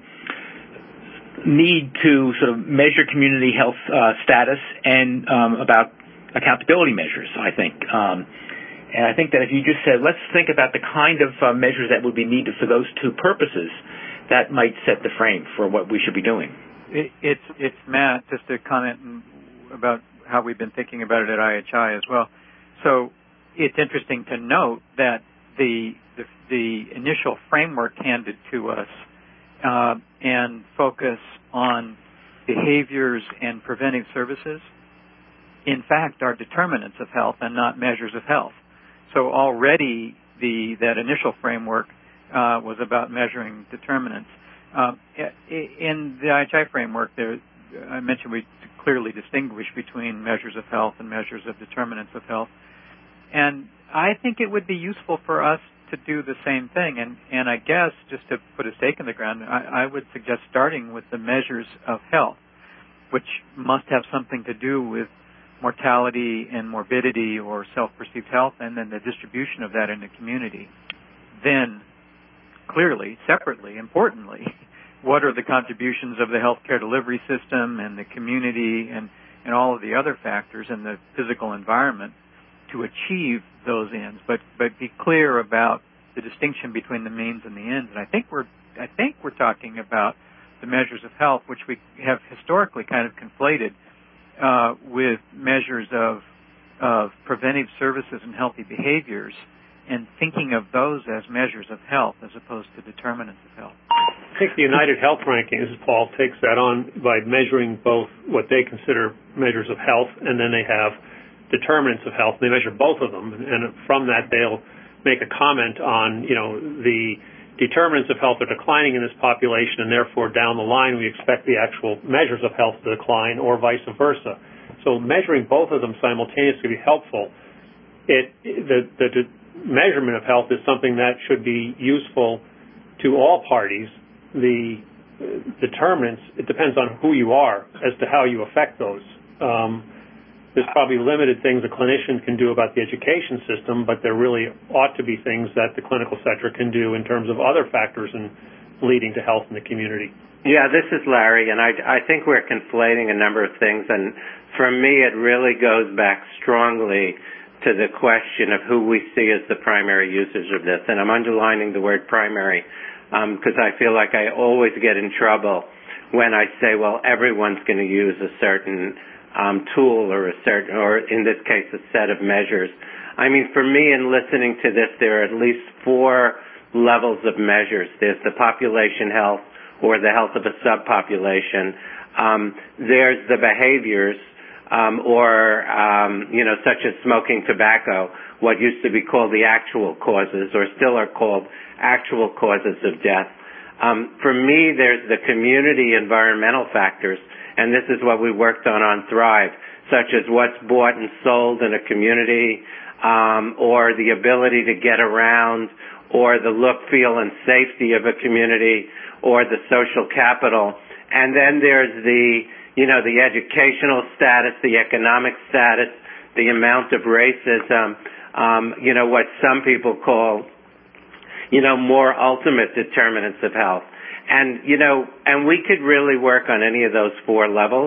need to sort of measure community health uh, status and um, about accountability measures, I think. Um, and I think that if you just said, let's think about the kind of uh, measures that would be needed for those two purposes, that might set the frame for what we should be doing. It, it's, it's Matt, just to comment about how we've been thinking about it at I H I as well. So it's interesting to note that the, the, the initial framework handed to us Uh, and focus on behaviors and preventive services, in fact, are determinants of health and not measures of health. So already the that initial framework uh, was about measuring determinants. Uh, in the I H I framework, there, I mentioned we clearly distinguish between measures of health and measures of determinants of health. And I think it would be useful for us to do the same thing. And, and I guess, just to put a stake in the ground, I, I would suggest starting with the measures of health, which must have something to do with mortality and morbidity or self-perceived health, and then the distribution of that in the community. Then, clearly, separately, importantly, what are the contributions of the healthcare delivery system and the community and, and all of the other factors in the physical environment to achieve those ends, but but be clear about the distinction between the means and the ends. And I think we're I think we're talking about the measures of health, which we have historically kind of conflated uh, with measures of of preventive services and healthy behaviors, and thinking of those as measures of health as opposed to determinants of health. I think the United Health Rankings, Paul, takes that on by measuring both what they consider measures of health, and then they have determinants of health. They measure both of them, and from that they'll make a comment on, you know, the determinants of health are declining in this population, and therefore down the line we expect the actual measures of health to decline, or vice versa. So measuring both of them simultaneously can be helpful. It, the, the, the measurement of health is something that should be useful to all parties. The determinants, it depends on who you are as to how you affect those. Um, There's probably limited things a clinician can do about the education system, but there really ought to be things that the clinical sector can do in terms of other factors in leading to health in the community. Yeah, this is Larry, and I, I think we're conflating a number of things, and for me it really goes back strongly to the question of who we see as the primary users of this. And I'm underlining the word primary because um, I feel like I always get in trouble when I say, well, everyone's going to use a certain Um, tool or a certain, or in this case, a set of measures. I mean, for me, in listening to this, there are at least four levels of measures. There's the population health, or the health of a subpopulation. Um, there's the behaviors, um, or um, you know, such as smoking, tobacco, what used to be called the actual causes, or still are called actual causes of death. Um, for me, there's the community environmental factors. And this is what we worked on on Thrive, such as what's bought and sold in a community, um, or the ability to get around, or the look, feel, and safety of a community, or the social capital. And then there's the, you know, the educational status, the economic status, the amount of racism, um, you know, what some people call, you know, more ultimate determinants of health. And, you know, and we could really work on any of those four levels.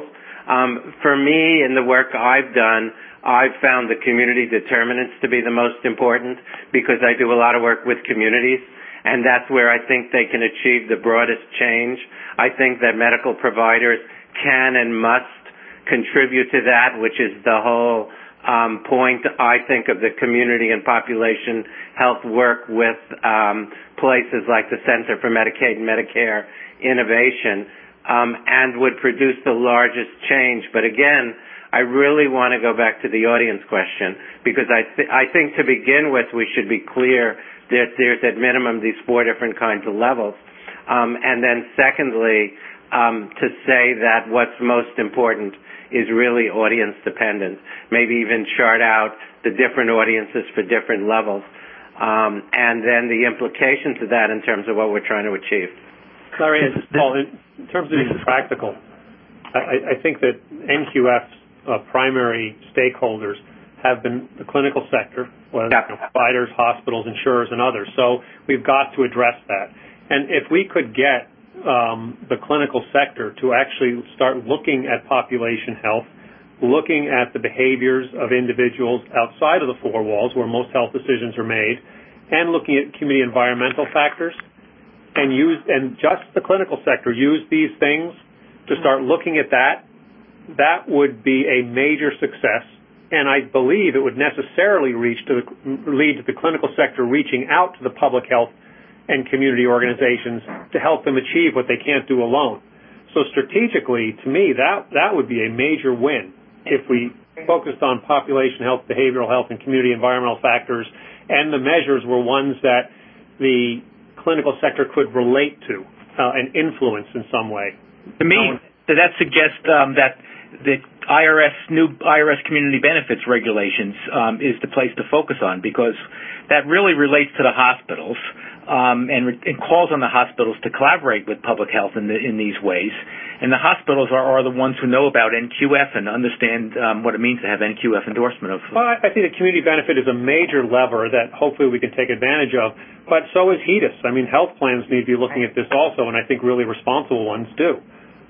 Um, for me, in the work I've done, I've found the community determinants to be the most important because I do a lot of work with communities, and that's where I think they can achieve the broadest change. I think that medical providers can and must contribute to that, which is the whole um, point, I think, of the community and population health work with um, places like the Center for Medicaid and Medicare Innovation, um, and would produce the largest change. But again, I really want to go back to the audience question because I, th- I think to begin with we should be clear that there's at minimum these four different kinds of levels. Um, and then secondly, um, to say that what's most important is really audience dependent. Maybe even chart out the different audiences for different levels. Um, and then the implications of that in terms of what we're trying to achieve. Larry, Paul, in terms of being practical, I, I think that N Q F's uh, primary stakeholders have been the clinical sector, whether yeah. you know, providers, hospitals, insurers, and others. So we've got to address that. And if we could get um, the clinical sector to actually start looking at population health, looking at the behaviors of individuals outside of the four walls where most health decisions are made, and looking at community environmental factors, and use and just the clinical sector use these things to start looking at that, that would be a major success. And I believe it would necessarily reach to the, lead to the clinical sector reaching out to the public health and community organizations to help them achieve what they can't do alone. So strategically, to me, that, that would be a major win if we focused on population health, behavioral health, and community environmental factors, and the measures were ones that the clinical sector could relate to uh, and influence in some way. To me, that suggests um, that the I R S new I R S community benefits regulations um, is the place to focus on because that really relates to the hospitals um, and, re- and calls on the hospitals to collaborate with public health in, the, in these ways. And the hospitals are, are the ones who know about N Q F and understand um, what it means to have N Q F endorsement of. Well, I think the community benefit is a major lever that hopefully we can take advantage of, but so is HEDIS. I mean, health plans need to be looking at this also, and I think really responsible ones do.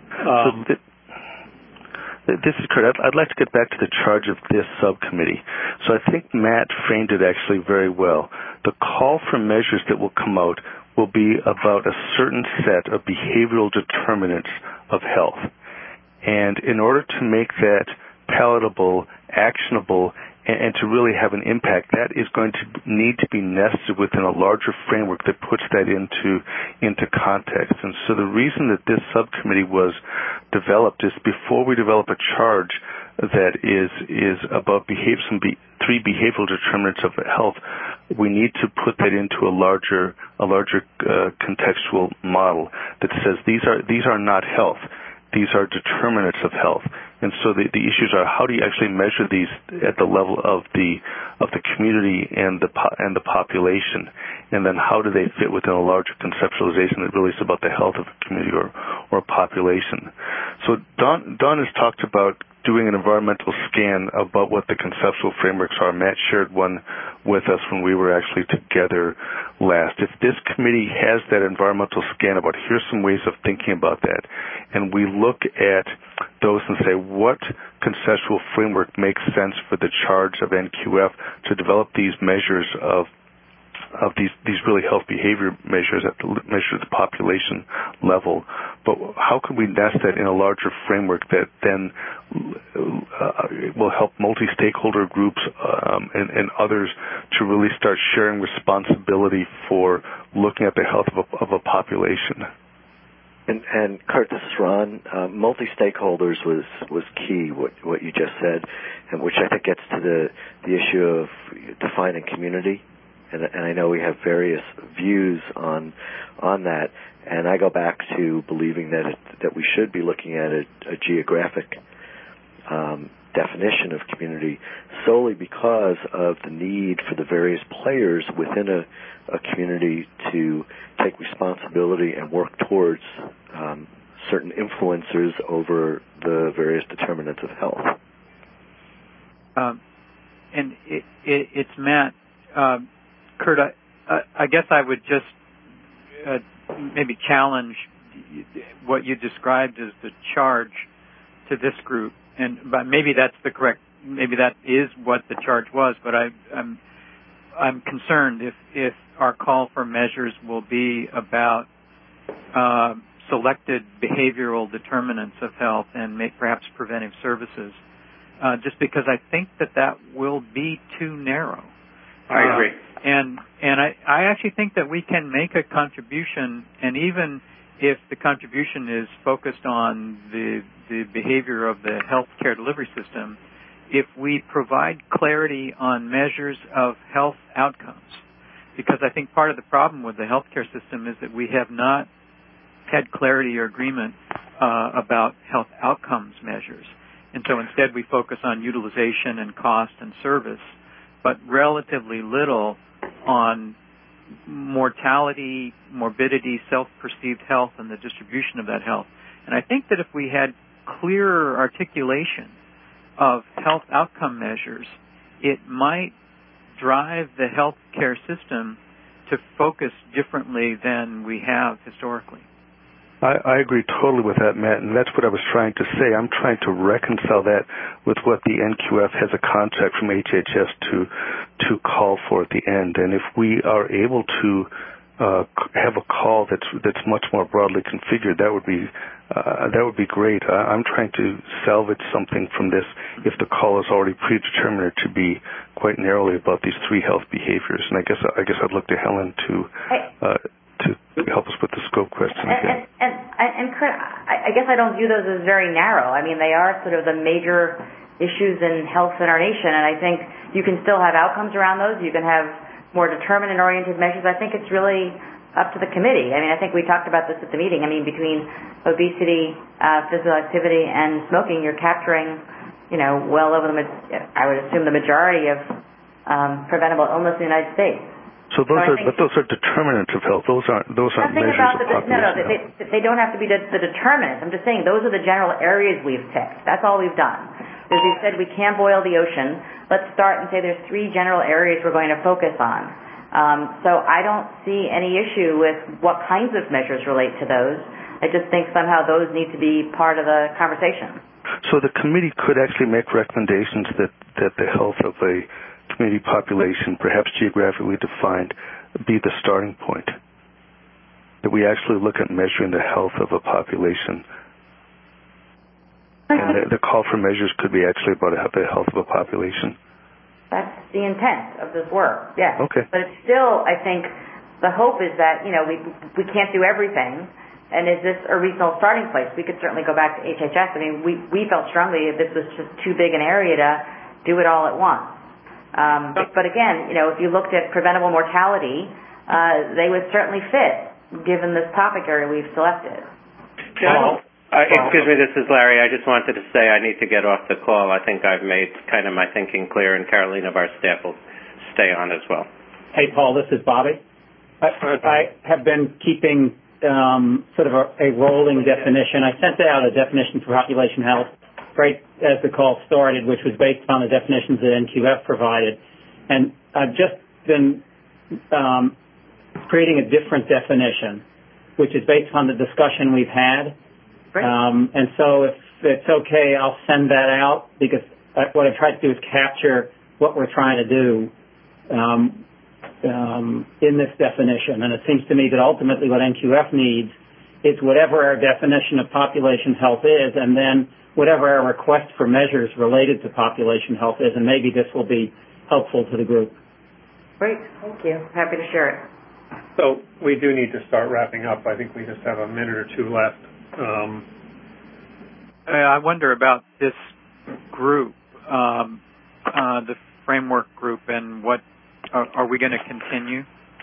Um, so th- This is Kurt. I'd, I'd like to get back to the charge of this subcommittee. So I think Matt framed it actually very well. The call for measures that will come out will be about a certain set of behavioral determinants of health. And in order to make that palatable, actionable, and, and to really have an impact, that is going to need to be nested within a larger framework that puts that into into context. And so the reason that this subcommittee was developed is before we develop a charge that is is about behave, some be, three behavioral determinants of health, we need to put that into a larger a larger uh, contextual model that says these are these are not health. These are determinants of health. And so the, the issues are how do you actually measure these at the level of the of the community and the po- and the population, and then how do they fit within a larger conceptualization that really is about the health of a community or or a population. So Don Don has talked about doing an environmental scan about what the conceptual frameworks are. Matt shared one with us when we were actually together last. If this committee has that environmental scan about here's some ways of thinking about that, and we look at those and say what conceptual framework makes sense for the charge of N Q F to develop these measures of of these these really health behavior measures at the measure at the population level, but how can we nest that in a larger framework that then uh, will help multi-stakeholder groups um, and, and others to really start sharing responsibility for looking at the health of a, of a population? And, and Kurt, this is Ron. Uh, multi-stakeholders was, was key, what, what you just said, and which I think gets to the, the issue of defining community. And, and I know we have various views on on that. And I go back to believing that it, that we should be looking at a, a geographic um, definition of community solely because of the need for the various players within a, a community to take responsibility and work towards um, certain influencers over the various determinants of health. Um, and it, it, it's Matt. Um, Kurt, I, I guess I would just uh, maybe challenge what you described as the charge to this group, and but maybe that's the correct, maybe that is what the charge was, but I, I'm I'm concerned if if our call for measures will be about uh, selected behavioral determinants of health and make perhaps preventive services, uh, just because I think that that will be too narrow. I agree. Uh, and and I, I actually think that we can make a contribution, and even if the contribution is focused on the the behavior of the healthcare delivery system, if we provide clarity on measures of health outcomes, because I think part of the problem with the healthcare system is that we have not had clarity or agreement uh, about health outcomes measures. And so instead we focus on utilization and cost and service, but relatively little on mortality, morbidity, self-perceived health, and the distribution of that health. And I think that if we had clearer articulation of health outcome measures, it might drive the healthcare system to focus differently than we have historically. I, I agree totally with that, Matt, and that's what I was trying to say. I'm trying to reconcile that with what the N Q F has a contract from H H S to to call for at the end. And if we are able to uh, have a call that's that's much more broadly configured, that would be uh, that would be great. I, I'm trying to salvage something from this if the call is already predetermined to be quite narrowly about these three health behaviors. And I guess I guess I'd look to Helen to. Uh, to help us with the scope question again. And, and, and, and Kurt, I, I guess I don't view those as very narrow. I mean, they are sort of the major issues in health in our nation, and I think you can still have outcomes around those. You can have more determined and oriented measures. I think it's really up to the committee. I mean, I think we talked about this at the meeting. I mean, between obesity, uh, physical activity, and smoking, you're capturing, you know, well over the, I would assume, the majority of um, preventable illness in the United States. So those so are, but those are determinants of health. Those aren't, those aren't measures about of the, population No, no, health. they, they don't have to be the, the determinants. I'm just saying those are the general areas we've picked. That's all we've done. As we said, we can't boil the ocean. Let's start and say there's three general areas we're going to focus on. Um, so I don't see any issue with what kinds of measures relate to those. I just think somehow those need to be part of the conversation. So the committee could actually make recommendations that, that the health of a community population, perhaps geographically defined, be the starting point. That we actually look at measuring the health of a population. And the, the call for measures could be actually about the health of a population. That's the intent of this work, yes. Okay. But it's still, I think, the hope is that, you know, we we can't do everything. And is this a reasonable starting place? We could certainly go back to H H S. I mean, we, we felt strongly that this was just too big an area to do it all at once. Um, but again, you know, if you looked at preventable mortality, uh, they would certainly fit, given this topic area we've selected. Paul, uh, excuse me, this is Larry. I just wanted to say I need to get off the call. I think I've made kind of my thinking clear, and Carolina of our staff will stay on as well. Hey, Paul, this is Bobby. I, I have been keeping um, sort of a, a rolling definition. I sent out a definition for population health right as the call started, which was based on the definitions that N Q F provided. And I've just been um, creating a different definition, which is based on the discussion we've had. Um, and so if it's okay, I'll send that out, because what I've tried to do is capture what we're trying to do um, um, in this definition. And it seems to me that ultimately what N Q F needs is whatever our definition of population health is, and then whatever our request for measures related to population health is, and maybe this will be helpful to the group. Great. Thank you. Happy to share it. So we do need to start wrapping up. I think we just have a minute or two left. Um, I wonder about this group, um, uh, the framework group, and what are, are we going to continue?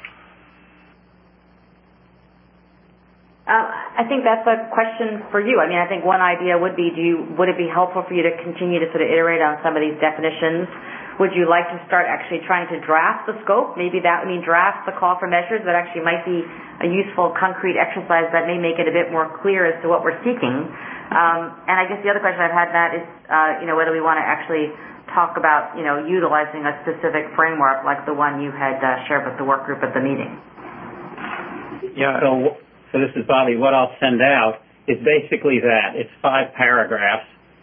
Uh, I think that's a question for you. I mean, I think one idea would be, do you, would it be helpful for you to continue to sort of iterate on some of these definitions? Would you like to start actually trying to draft the scope? Maybe that would mean draft the call for measures. That actually might be a useful, concrete exercise that may make it a bit more clear as to what we're seeking. Um, and I guess the other question I've had, Matt, is, uh, you know, whether we want to actually talk about, you know, utilizing a specific framework like the one you had uh, shared with the work group at the meeting. Yeah. So, so this is Bobby. What I'll send out is basically that. It's five paragraphs,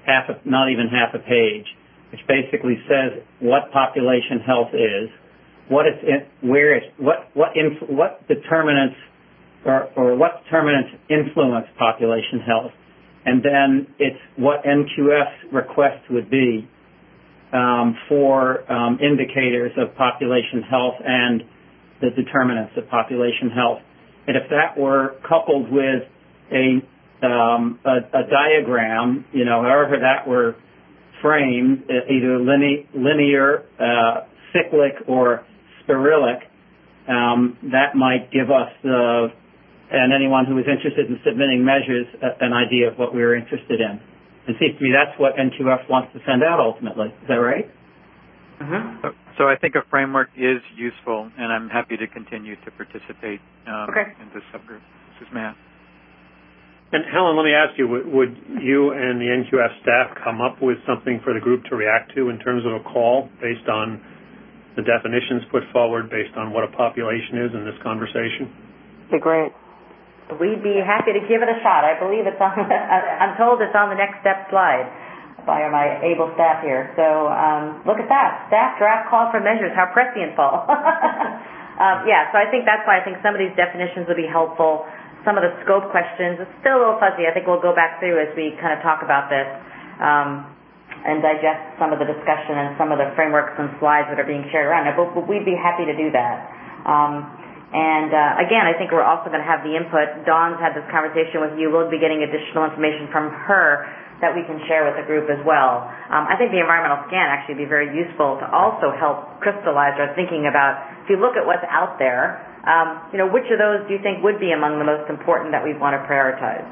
half, a, not even half a page, which basically says what population health is, what it's in, where it's, what what inf, what determinants or, or what determinants influence population health, and then it's what N Q F's request would be um, for um, indicators of population health and the determinants of population health. And if that were coupled with a um, a, a diagram, you know, however that were framed, either linear, linear uh, cyclic, or spiralic, um, that might give us the and anyone who is interested in submitting measures a, an idea of what we were interested in. It seems to me that's what N Q F wants to send out ultimately. Is that right? Mm-hmm. So, so I think a framework is useful, and I'm happy to continue to participate um, okay. in this subgroup. This is Matt. And Helen, let me ask you, would, would you and the N Q F staff come up with something for the group to react to in terms of a call based on the definitions put forward, based on what a population is in this conversation? Be great. We'd be happy to give it a shot. I believe it's on, I'm told it's on the next step slide by my able staff here. So um, look at that. Staff draft call for measures. How prescient, Paul. um, yeah, so I think that's why I think some of these definitions will be helpful. Some of the scope questions, it's still a little fuzzy. I think we'll go back through as we kind of talk about this um, and digest some of the discussion and some of the frameworks and slides that are being shared around. But, but we'd be happy to do that. Um, And, uh, again, I think we're also going to have the input. Dawn's had this conversation with you. We'll be getting additional information from her that we can share with the group as well. Um, I think the environmental scan actually would be very useful to also help crystallize our thinking about, if you look at what's out there, um, you know, which of those do you think would be among the most important that we want to prioritize?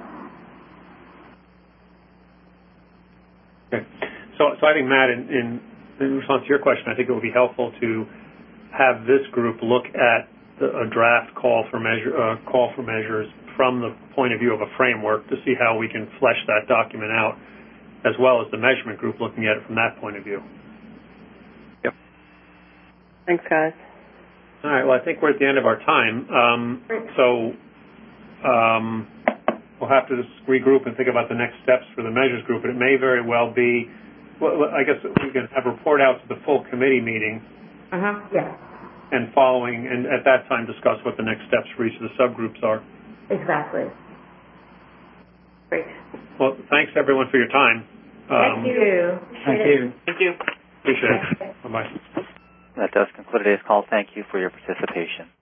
Okay. So, so I think, Matt, in, in, in response to your question, I think it would be helpful to have this group look at a draft call for measure uh, call for measures from the point of view of a framework to see how we can flesh that document out, as well as the measurement group looking at it from that point of view. Yep. Thanks, guys. All right. Well, I think we're at the end of our time. Um, so um, we'll have to just regroup and think about the next steps for the measures group. And it may very well be, well, I guess we can have a report out to the full committee meeting. Uh-huh. Yeah. And following, and at that time discuss what the next steps for each of the subgroups are. Exactly. Great. Well, thanks everyone for your time. Um, Thank you. Thank you. Thank you. Appreciate it. Bye-bye. That does conclude today's call. Thank you for your participation.